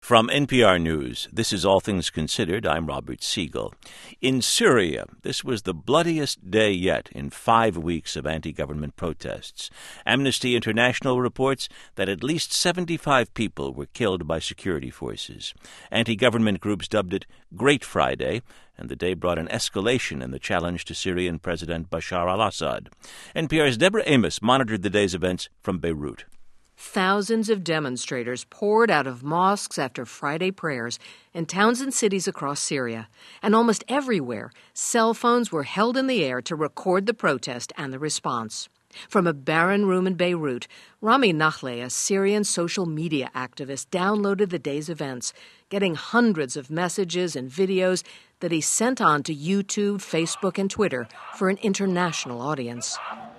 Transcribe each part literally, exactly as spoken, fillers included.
From N P R News, this is All Things Considered. I'm Robert Siegel. In Syria, this was the bloodiest day yet in five weeks of anti-government protests. Amnesty International reports that at least seventy-five people were killed by security forces. Anti-government groups dubbed it Great Friday, and the day brought an escalation in the challenge to Syrian President Bashar al-Assad. N P R's Deborah Amos monitored the day's events from Beirut. Thousands of demonstrators poured out of mosques after Friday prayers in towns and cities across Syria. And almost everywhere, cell phones were held in the air to record the protest and the response. From a barren room in Beirut, Rami Nahleh, a Syrian social media activist, downloaded the day's events, getting hundreds of messages and videos that he sent on to YouTube, Facebook, and Twitter for an international audience.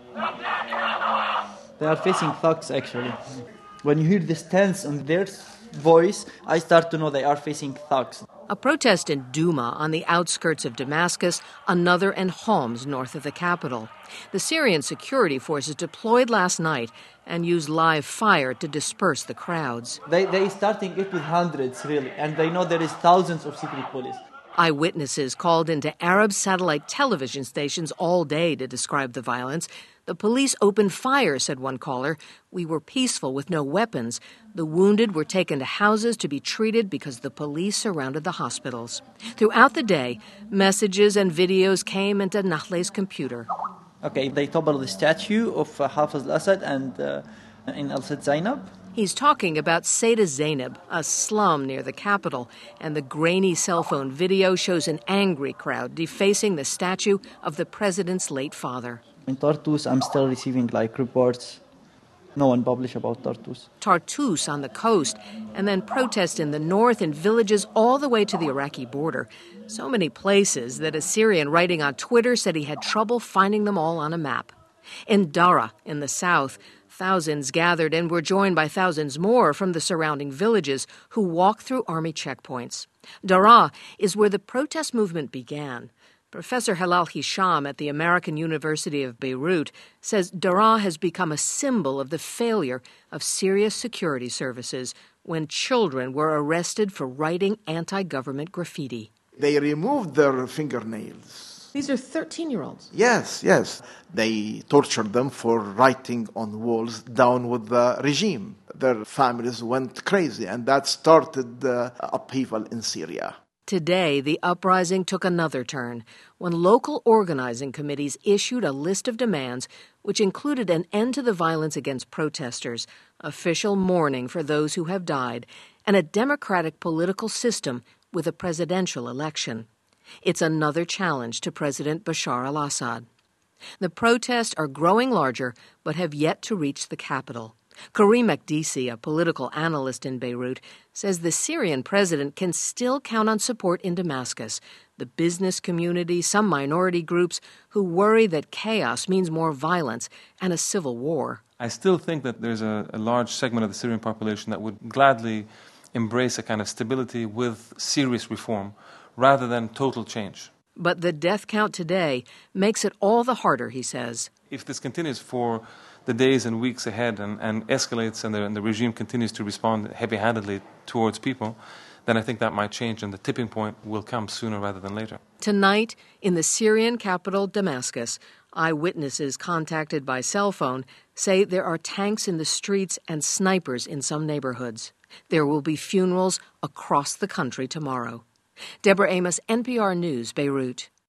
They are facing thugs, actually. When you hear this tense on their voice, I start to know they are facing thugs. A protest in Douma on the outskirts of Damascus, another in Homs north of the capital. The Syrian security forces deployed last night and used live fire to disperse the crowds. They they starting it with hundreds, really, and they know there is thousands of secret police. Eyewitnesses called into Arab satellite television stations all day to describe the violence. The police opened fire, said one caller. We were peaceful with no weapons. The wounded were taken to houses to be treated because the police surrounded the hospitals. Throughout the day, messages and videos came into Nahleh's computer. Okay, they toppled the statue of uh, Hafiz al-Assad and uh, in Al-Sad Zainab. He's talking about Sayda Zainab, a slum near the capital, and the grainy cell phone video shows an angry crowd defacing the statue of the president's late father. In Tartus, I'm still receiving like reports. No one published about Tartus. Tartus on the coast, and then protests in the north in villages all the way to the Iraqi border. So many places that a Syrian writing on Twitter said he had trouble finding them all on a map. In Dara, in the south, thousands gathered and were joined by thousands more from the surrounding villages who walked through army checkpoints. Dara is where the protest movement began. Professor Halal Hisham at the American University of Beirut says Dara has become a symbol of the failure of Syria's security services when children were arrested for writing anti-government graffiti. They removed their fingernails. These are thirteen-year-olds. Yes, yes. They tortured them for writing on walls down with the regime. Their families went crazy, and that started the upheaval in Syria. Today, the uprising took another turn when local organizing committees issued a list of demands which included an end to the violence against protesters, official mourning for those who have died, and a democratic political system with a presidential election. It's another challenge to President Bashar al-Assad. The protests are growing larger but have yet to reach the capital. Karim Makdisi, a political analyst in Beirut, says the Syrian president can still count on support in Damascus, the business community, some minority groups who worry that chaos means more violence and a civil war. I still think that there's a, a large segment of the Syrian population that would gladly embrace a kind of stability with serious reform rather than total change. But the death count today makes it all the harder, he says. If this continues for the days and weeks ahead and, and escalates and the, and the regime continues to respond heavy-handedly towards people, then I think that might change and the tipping point will come sooner rather than later. Tonight, in the Syrian capital, Damascus, eyewitnesses contacted by cell phone say there are tanks in the streets and snipers in some neighborhoods. There will be funerals across the country tomorrow. Deborah Amos, N P R News, Beirut.